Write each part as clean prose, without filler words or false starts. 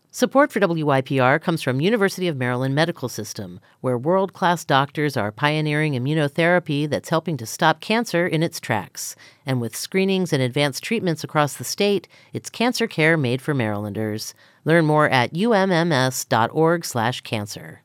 Support for WYPR comes from University of Maryland Medical System, where world-class doctors are pioneering immunotherapy that's helping to stop cancer in its tracks. And with screenings and advanced treatments across the state, it's cancer care made for Marylanders. Learn more at umms.org/cancer.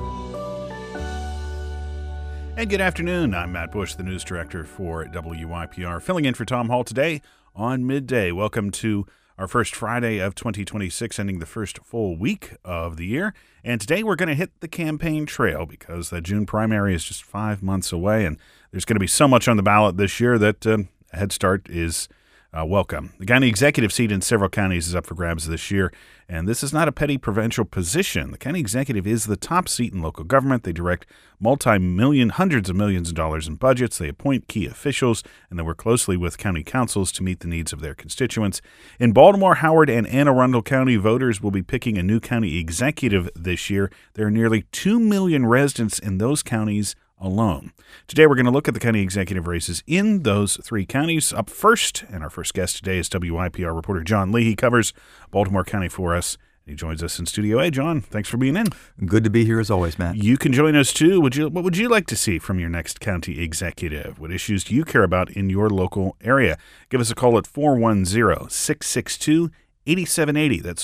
And good afternoon. I'm Matt Bush, the news director for WYPR, filling in for Tom Hall today on Midday. Welcome to our first Friday of 2026, ending the first full week of the year. And today we're going to hit the campaign trail because the June primary is just 5 months away, and there's going to be so much on the ballot this year that a head start is welcome. The county executive seat in several counties is up for grabs this year, and this is not a petty provincial position. The county executive is the top seat in local government. They direct hundreds of millions of dollars in budgets. They appoint key officials, and they work closely with county councils to meet the needs of their constituents. In Baltimore, Howard, and Anne Arundel County, voters will be picking a new county executive this year. There are nearly 2 million residents in those counties alone. Today, we're going to look at the county executive races in those three counties. Up first, and our first guest today is WYPR reporter John Lee. He covers Baltimore County for us. He joins us in Studio A. John, thanks for being in. Good to be here as always, Matt. You can join us too. What would you like to see from your next county executive? What issues do you care about in your local area? Give us a call at 410-662-8780. That's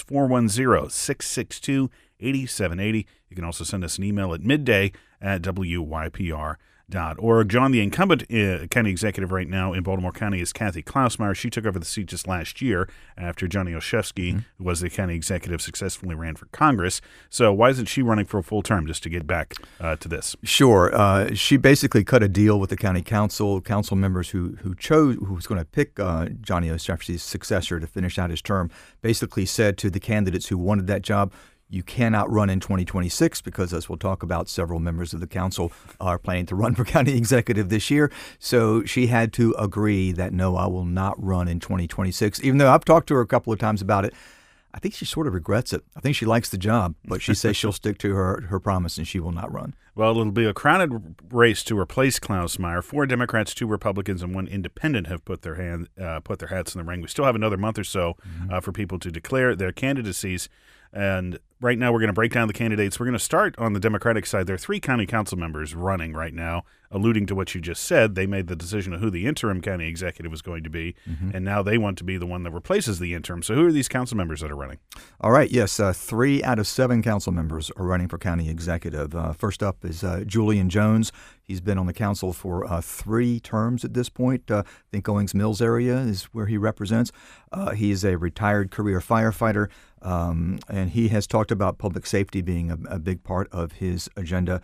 410-662-8780. You can also send us an email at midday@wypr.org. John, the incumbent county executive right now in Baltimore County is Kathy Klausmeyer. She took over the seat just last year after Johnny Olszewski, who was the county executive, successfully ran for Congress. So why isn't she running for a full term, just to get back to this? Sure. She basically cut a deal with the county council members who was going to pick Johnny Olszewski's successor to finish out his term, basically said to the candidates who wanted that job, you cannot run in 2026 because, as we'll talk about, several members of the council are planning to run for county executive this year. So she had to agree that, no, I will not run in 2026, even though I've talked to her a couple of times about it. I think she sort of regrets it. I think she likes the job, but she says she'll stick to her promise and she will not run. Well, it'll be a crowded race to replace Klausmeyer. 4 Democrats, 2 Republicans, and 1 independent have put their hats in the ring. We still have another month or so for people to declare their candidacies. And right now we're going to break down the candidates. We're going to start on the Democratic side. There are 3 county council members running right now, alluding to what you just said. They made the decision of who the interim county executive was going to be, and now they want to be the one that replaces the interim. So who are these council members that are running? All right, yes, 3 out of 7 council members are running for county executive. First up is Julian Jones. He's been on the council for 3 terms at this point. I think Owings Mills area is where he represents. He is a retired career firefighter, and he has talked about public safety being a big part of his agenda.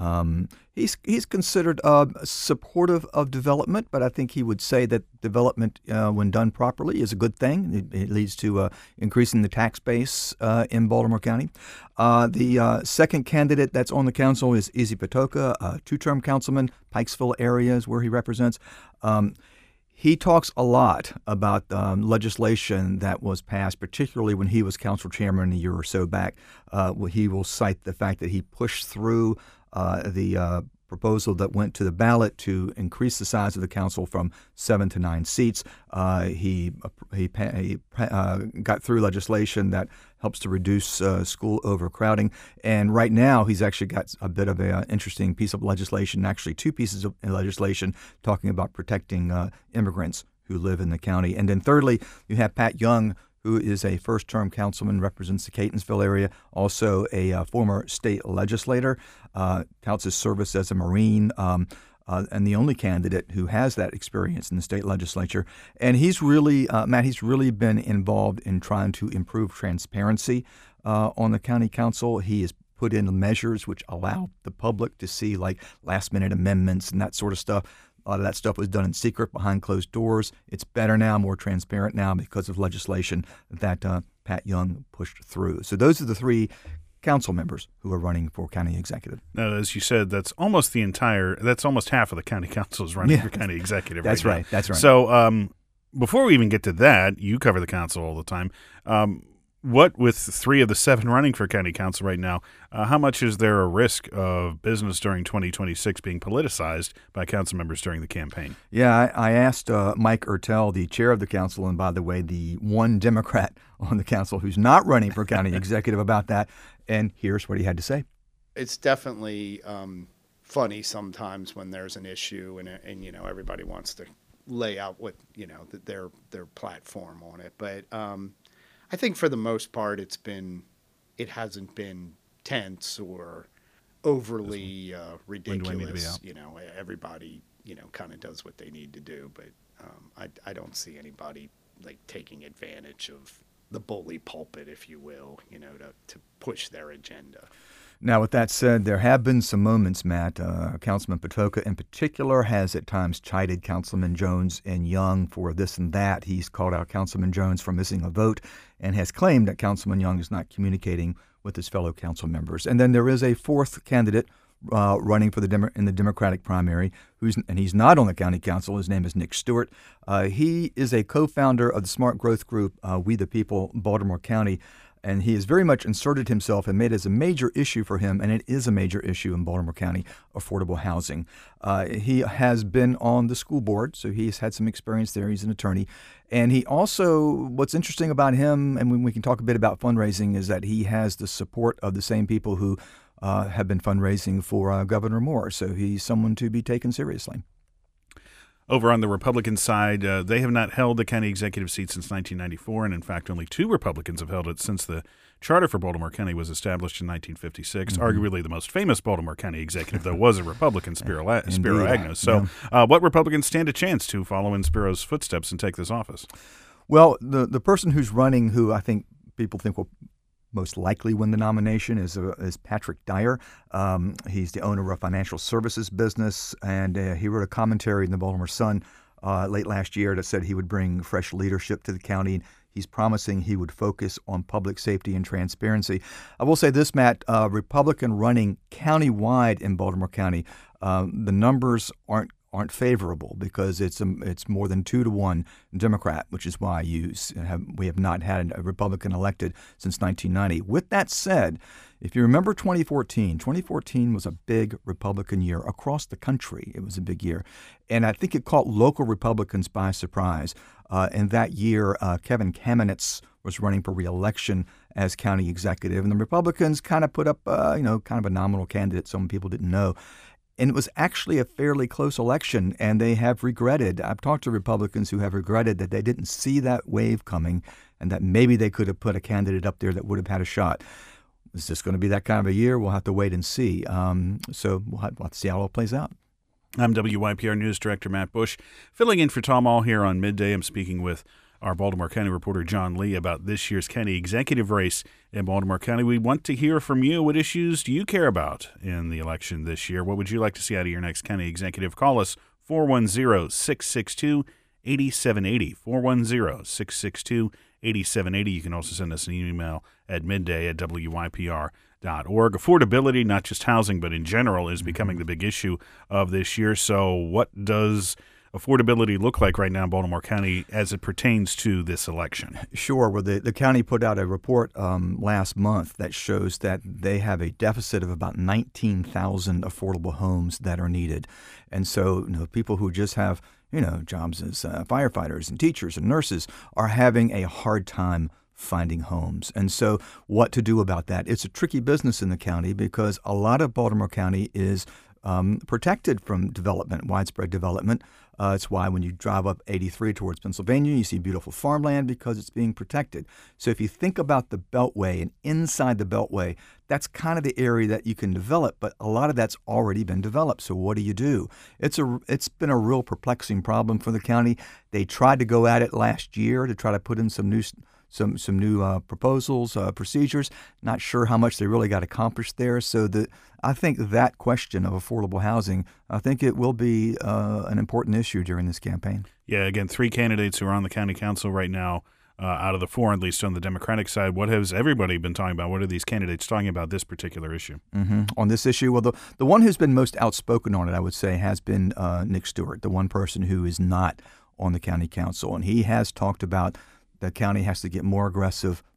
He's considered supportive of development, but I think he would say that development, when done properly, is a good thing. It leads to increasing the tax base in Baltimore County. The second candidate that's on the council is Izzy Patoka, a 2-term councilman. Pikesville area is where he represents. He talks a lot about legislation that was passed, particularly when he was council chairman a year or so back. He will cite the fact that he pushed through the proposal that went to the ballot to increase the size of the council from 7 to 9 seats. He got through legislation that helps to reduce school overcrowding. And right now, he's actually got a bit of an interesting piece of legislation, actually 2 pieces of legislation talking about protecting immigrants who live in the county. And then thirdly, you have Pat Young, who is a first-term councilman, represents the Catonsville area, also a former state legislator, touts his service as a Marine, and the only candidate who has that experience in the state legislature. And he's really, Matt, he's really been involved in trying to improve transparency on the county council. He has put in measures which allow the public to see, like, last-minute amendments and that sort of stuff. A lot of that stuff was done in secret behind closed doors. It's better now, more transparent now because of legislation that Pat Young pushed through. So those are the 3 council members who are running for county executive. Now, as you said, that's almost half of the county council is running for county executive. That's right. That's right. So before we even get to that, you cover the council all the time. What, with 3 of the 7 running for county council right now, how much is there a risk of business during 2026 being politicized by council members during the campaign? Yeah, I asked Mike Ertel, the chair of the council, and by the way, the one Democrat on the council who's not running for county executive about that, and here's what he had to say. It's definitely funny sometimes when there's an issue and you know, everybody wants to lay out what, you know, their platform on it. But I think for the most part, it hasn't been tense or overly ridiculous. You know, everybody, you know, kind of does what they need to do. But I don't see anybody like taking advantage of the bully pulpit, if you will, you know, to push their agenda. Now, with that said, there have been some moments, Matt. Councilman Patoka in particular has at times chided Councilman Jones and Young for this and that. He's called out Councilman Jones for missing a vote and has claimed that Councilman Young is not communicating with his fellow council members. And then there is a fourth candidate running for in the Democratic primary, and he's not on the county council. His name is Nick Stewart. He is a co-founder of the smart growth group, We the People, Baltimore County. And he has very much inserted himself and made it as a major issue for him, and it is a major issue in Baltimore County, affordable housing. He has been on the school board, so he's had some experience there. He's an attorney. And he also, what's interesting about him, and when we can talk a bit about fundraising, is that he has the support of the same people who have been fundraising for Governor Moore. So he's someone to be taken seriously. Over on the Republican side, they have not held the county executive seat since 1994, and in fact, only 2 Republicans have held it since the charter for Baltimore County was established in 1956. Mm-hmm. Arguably the most famous Baltimore County executive, though, was a Republican, Spiro Agnew. So what Republicans stand a chance to follow in Spiro's footsteps and take this office? Well, the person who's running, who I think people think will most likely win the nomination, is Patrick Dyer. He's the owner of a financial services business, and he wrote a commentary in the Baltimore Sun late last year that said he would bring fresh leadership to the county. He's promising he would focus on public safety and transparency. I will say this, Matt, Republican running countywide in Baltimore County, the numbers aren't favorable because it's more than 2-1 Democrat, which is why we have not had a Republican elected since 1990. With that said, if you remember 2014 was a big Republican year across the country. It was a big year, and I think it caught local Republicans by surprise. In that year, Kevin Kamenetz was running for re-election as county executive, and the Republicans kind of put up kind of a nominal candidate some people didn't know. And it was actually a fairly close election, and they have regretted. I've talked to Republicans who have regretted that they didn't see that wave coming and that maybe they could have put a candidate up there that would have had a shot. Is this going to be that kind of a year? We'll have to wait and see. So we'll have to see how it all plays out. I'm WYPR News Director Matt Bush, filling in for Tom Ahl here on Midday. I'm speaking with our Baltimore County reporter John Lee about this year's county executive race in Baltimore County. We want to hear from you. What issues do you care about in the election this year? What would you like to see out of your next county executive? Call us 410-662-8780, 410-662-8780. You can also send us an email at midday@wypr.org. Affordability, not just housing, but in general, is becoming the big issue of this year. So what does affordability look like right now in Baltimore County as it pertains to this election? Sure. Well, the county put out a report last month that shows that they have a deficit of about 19,000 affordable homes that are needed. And so, people who just have, jobs as firefighters and teachers and nurses are having a hard time finding homes. And so what to do about that? It's a tricky business in the county because a lot of Baltimore County is protected from development, widespread development. It's why when you drive up 83 towards Pennsylvania, you see beautiful farmland because it's being protected. So if you think about the Beltway and inside the Beltway, that's kind of the area that you can develop, but a lot of that's already been developed. So what do? It's been a real perplexing problem for the county. They tried to go at it last year to try to put in some new proposals, procedures. Not sure how much they really got accomplished there. So I think that question of affordable housing, I think it will be an important issue during this campaign. Yeah, again, 3 candidates who are on the county council right now, out of the 4, at least on the Democratic side. What has everybody been talking about? What are these candidates talking about this particular issue? Mm-hmm. On this issue, well, the one who's been most outspoken on it, I would say, has been Nick Stewart, the one person who is not on the county council. And he has talked about the county has to get more aggressive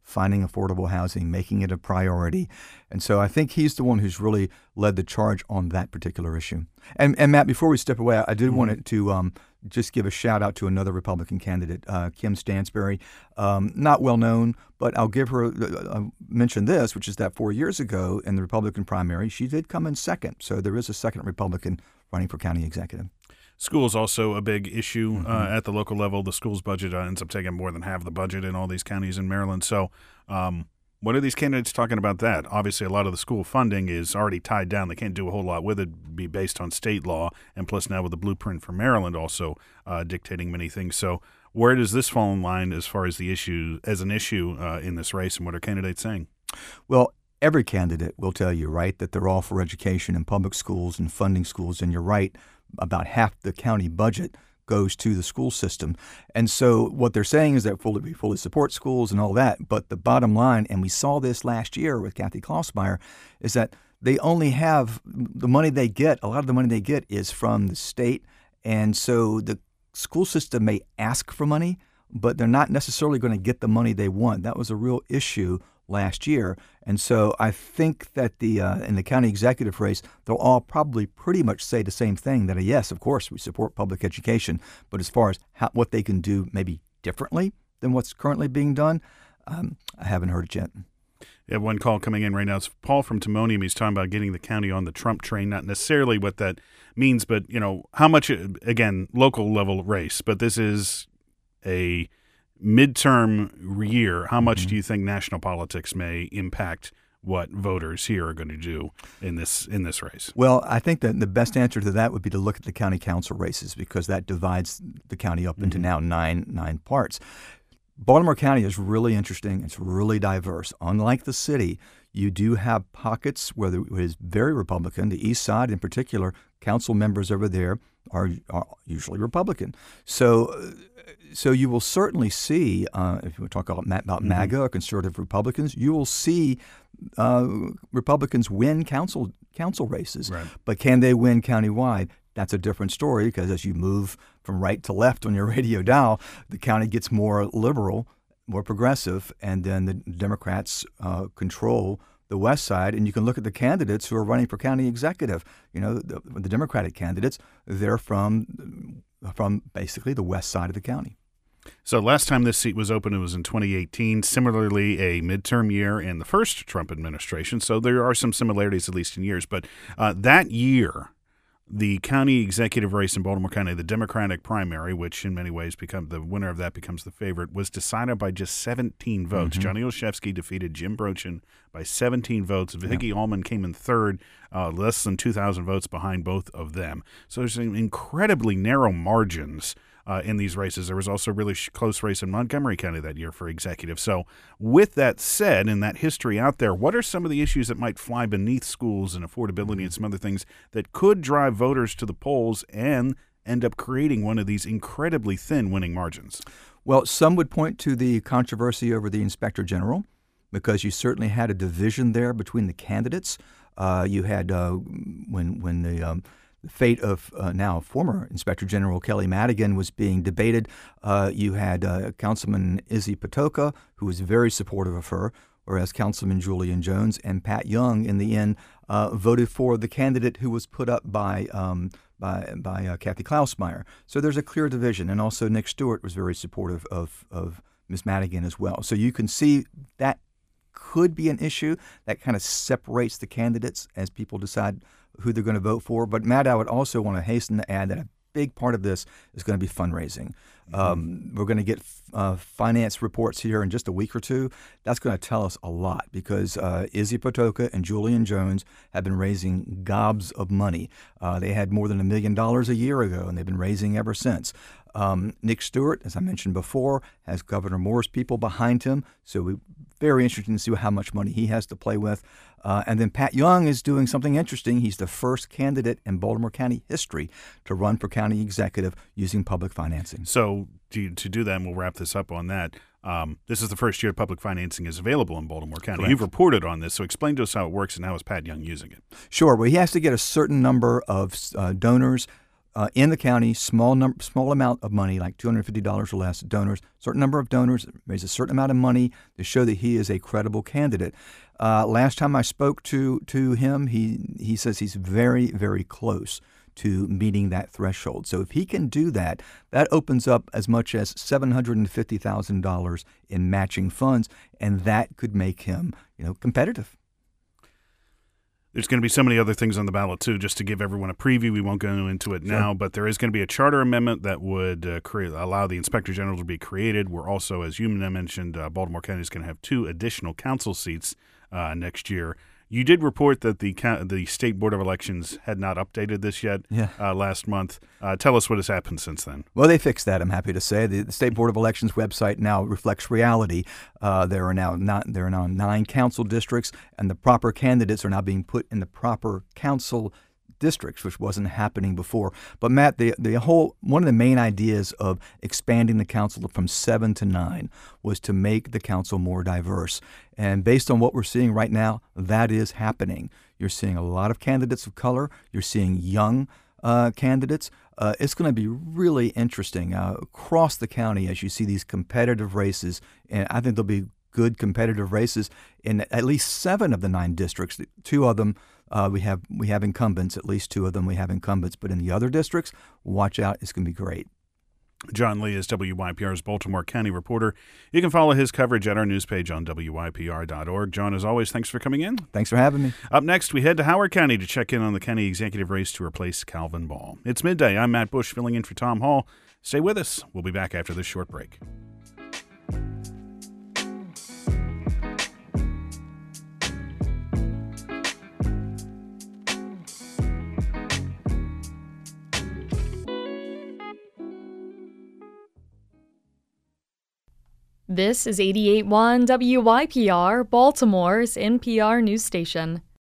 finding affordable housing, making it a priority. And so I think he's the one who's really led the charge on that particular issue. And Matt, before we step away, I did want to just give a shout out to another Republican candidate, Kim Stansbury. Not well known, but I'll give her mention this, which is that 4 years ago in the Republican primary, she did come in second. So there is a second Republican running for county executive. Schools also a big issue at the local level. The schools budget ends up taking more than half the budget in all these counties in Maryland. So what are these candidates talking about that? Obviously, a lot of the school funding is already tied down. They can't do a whole lot with it, be based on state law, and plus now with the blueprint for Maryland also dictating many things. So where does this fall in line as far as the issue, as an issue in this race, and what are candidates saying? Well, every candidate will tell you, right, that they're all for education and public schools and funding schools, and you're right, about half the county budget goes to the school system. And so what they're saying is that we fully support schools and all that, but the bottom line, and we saw this last year with Kathy Klausmeier, is that they only have the money they get, a lot of the money they get is from the state, and so the school system may ask for money, but they're not necessarily going to get the money they want. That was a real issue last year. And so I think that in the county executive race, they'll all probably pretty much say the same thing, that yes, of course, we support public education, but as far as what they can do maybe differently than what's currently being done, I haven't heard it yet. We have one call coming in right now. It's Paul from Timonium. He's talking about getting the county on the Trump train, not necessarily what that means, but, how much, again, local level race, but this is a midterm year. How much do you think national politics may impact what voters here are going to do in this race? Well, I think that the best answer to that would be to look at the county council races, because that divides the county up into now nine parts. Baltimore County is really interesting. It's really diverse. Unlike the city, you do have pockets where it is very Republican. The East Side, in particular, council members over there are usually Republican. So you will certainly see, if we talk about MAGA or conservative Republicans, you will see Republicans win council races. Right. But can they win countywide? That's a different story, because as you move from right to left on your radio dial, the county gets more liberal, more progressive, and then the Democrats control the west side. And you can look at the candidates who are running for county executive. The Democratic candidates, they're from basically the west side of the county. So last time this seat was open, it was in 2018. Similarly, a midterm year in the first Trump administration. So there are some similarities, at least in years. But that year, the county executive race in Baltimore County, the Democratic primary, which in many ways the winner of that becomes the favorite, was decided by just 17 votes. Johnny Olszewski defeated Jim Brochin by 17 votes. Vicky Allman came in third, less than 2,000 votes behind both of them. So there's incredibly narrow margins in these races. There was also a really close race in Montgomery County that year for executive. So with that said, and that history out there, what are some of the issues that might fly beneath schools and affordability and some other things that could drive voters to the polls and end up creating one of these incredibly thin winning margins? Well, some would point to the controversy over the Inspector General, because you certainly had a division there between the candidates. You had when the fate of now former Inspector General Kelly Madigan was being debated. You had Councilman Izzy Patoka, who was very supportive of her, whereas Councilman Julian Jones and Pat Young, in the end, voted for the candidate who was put up by Kathy Klausmeier. So there's a clear division, and also Nick Stewart was very supportive of Ms. Madigan as well. So you can see that could be an issue that kind of separates the candidates as people decide who they're going to vote for. But Matt, I would also want to hasten to add that a big part of this is going to be fundraising. We're going to get finance reports here in just a week or two. That's going to tell us a lot, because Izzy Patoka and Julian Jones have been raising gobs of money. They had more than $1 million a year ago, and they've been raising ever since. Nick Stewart, as I mentioned before, has Governor Moore's people behind him, so we're very interested to see how much money he has to play with. And then Pat Young is doing something interesting. He's the first candidate in Baltimore County history to run for county executive using public financing. So to do that, and we'll wrap this up on that, this is the first year public financing is available in Baltimore County. Correct. You've reported on this, so explain to us how it works and how is Pat Young using it. Sure. Well, he has to get a certain number of donors in the county, small amount of money, like $250 or less, donors, certain number of donors, raise a certain amount of money to show that he is a credible candidate. Last time I spoke to him, he says he's very, very close to meeting that threshold. So if he can do that, that opens up as much as $750,000 in matching funds, and that could make him, competitive. There's going to be so many other things on the ballot, too. Just to give everyone a preview, we won't go into it now, but there is going to be a charter amendment that would allow the Inspector General to be created. We're also, as you mentioned, Baltimore County is going to have 2 additional council seats next year. You did report that the State Board of Elections had not updated this yet last month. Tell us what has happened since then. Well, they fixed that, I'm happy to say. The State Board of Elections website now reflects reality. There are now 9 council districts, and the proper candidates are now being put in the proper council districts, which wasn't happening before. But Matt, one of the main ideas of expanding the council from 7 to 9 was to make the council more diverse. And based on what we're seeing right now, that is happening. You're seeing a lot of candidates of color. You're seeing young candidates. It's going to be really interesting across the county as you see these competitive races. And I think there'll be good competitive races in at least 7 of the 9 districts. 2 of them we have incumbents. At least 2 of them we have incumbents. But in the other districts, watch out. It's going to be great. John Lee is WYPR's Baltimore County reporter. You can follow his coverage at our news page on WYPR.org. John, as always, thanks for coming in. Thanks for having me. Up next, we head to Howard County to check in on the county executive race to replace Calvin Ball. It's midday. I'm Matt Bush, filling in for Tom Hall. Stay with us. We'll be back after this short break. This is 88.1 WYPR, Baltimore's NPR news station.